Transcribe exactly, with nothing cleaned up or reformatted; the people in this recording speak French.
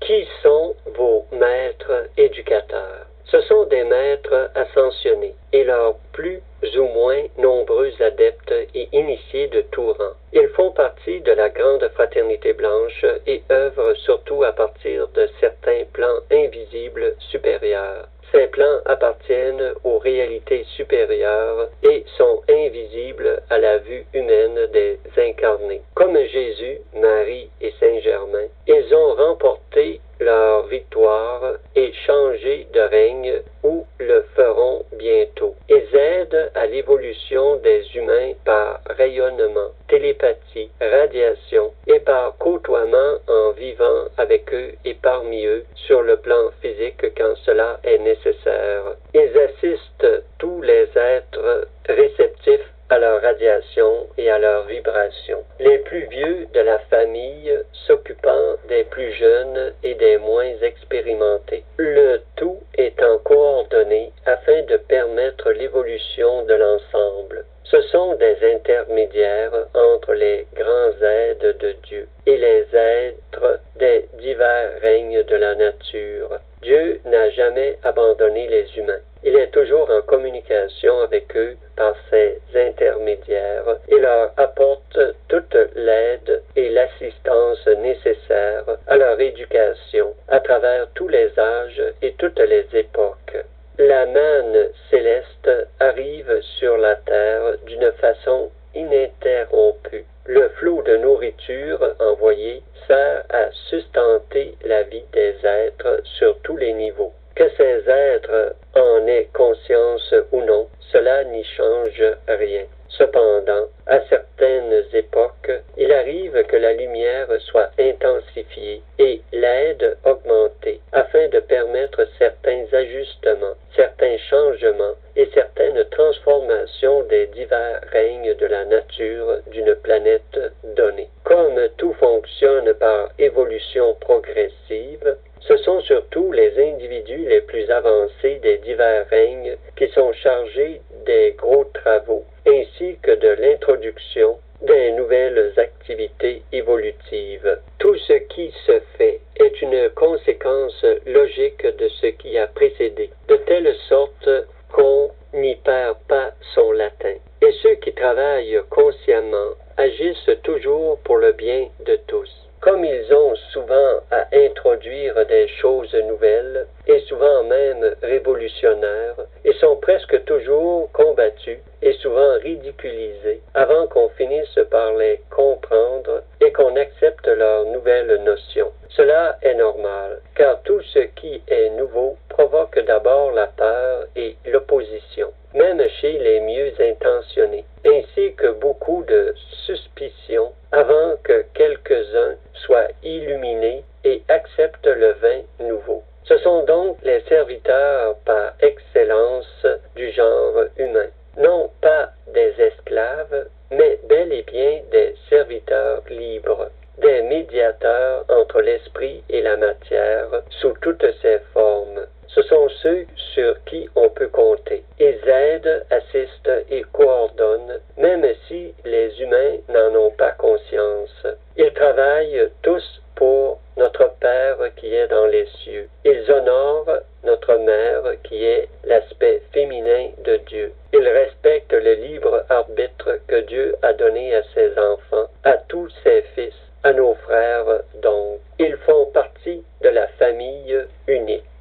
Qui sont vos maîtres éducateurs? Ce sont des maîtres ascensionnés et leurs plus ou moins nombreux adeptes et initiés de tout rang. Ils font partie de la grande fraternité blanche et œuvrent surtout à partir de certains plans invisibles supérieurs. Ces plans appartiennent aux réalités supérieures et sont invisibles à la vue humaine des incarnés. Comme Jésus, Marie et Saint-Germain, ils ont remporté leur victoire et changé de règne ou le feront bientôt. Ils aident à l'évolution des humains par rayonnement, télépathie, radiation et par côtoiement en vivant avec eux et parmi eux sur le plan physique quand cela est nécessaire. Ils assistent tous les êtres réceptifs à leur radiation et à leur vibration. Les plus vieux de la famille s'occupant des plus jeunes et des moins expérimentés. Le tout étant coordonné afin de permettre l'évolution de l'ensemble. Ce sont des intermédiaires entre les grands aides de Dieu et les êtres des divers règnes de la nature. Dieu n'a jamais abandonné les humains. Il est toujours en communication avec eux par ses intermédiaires et leur apporte toute l'aide et l'assistance nécessaires à leur éducation à travers tous les âges et toutes les époques. La manne céleste arrive sur la terre d'une façon ininterrompue. Le flot de nourriture envoyé sert à sustenter la vie des êtres sur tous les niveaux. Que ces êtres en aient conscience ou non, cela n'y change rien. Cependant, à certaines époques, il arrive que la lumière soit intensifiée et l'aide augmentée, afin de permettre certains ajustements, certains changements et certaines transformations des divers règnes de la nature d'une planète donnée. Comme tout fonctionne par évolution progressive, ce sont surtout les individus les plus avancés des divers règnes qui sont chargés des gros travaux, ainsi que de l'introduction des nouvelles activités évolutives. Tout ce qui se fait est une conséquence logique de ce qui a précédé, de telle sorte qu'on n'y perd pas son latin. Et ceux qui travaillent consciemment agissent toujours pour le bien de tous. Comme ils ont souvent à introduire des choses nouvelles, et souvent même révolutionnaires, ils sont presque toujours combattus et souvent ridiculisés, avant qu'on finisse par les comprendre et qu'on accepte leurs nouvelles notions. Cela est normal, car tout ce qui est nouveau provoque d'abord la peur et l'opposition, même chez les mieux intentionnés, ainsi que beaucoup de suspicions avant que quelques-uns soient illuminés et acceptent le vin nouveau. Ce sont donc les serviteurs par excellence du genre humain, non pas des esclaves, mais bel et bien des serviteurs libres, des médiateurs entre l'esprit et la matière sous toutes ses formes. Ce sont ceux sur qui on peut compter. Ils aident, assistent et coordonnent, même si les humains n'en ont pas conscience. Ils travaillent tous pour notre Père qui est dans les cieux. Ils honorent notre Mère qui est l'aspect féminin de Dieu. Ils respectent le libre arbitre que Dieu a donné à ses enfants, à tous ses fils, à nos frères donc. Ils font partie de la famille unique.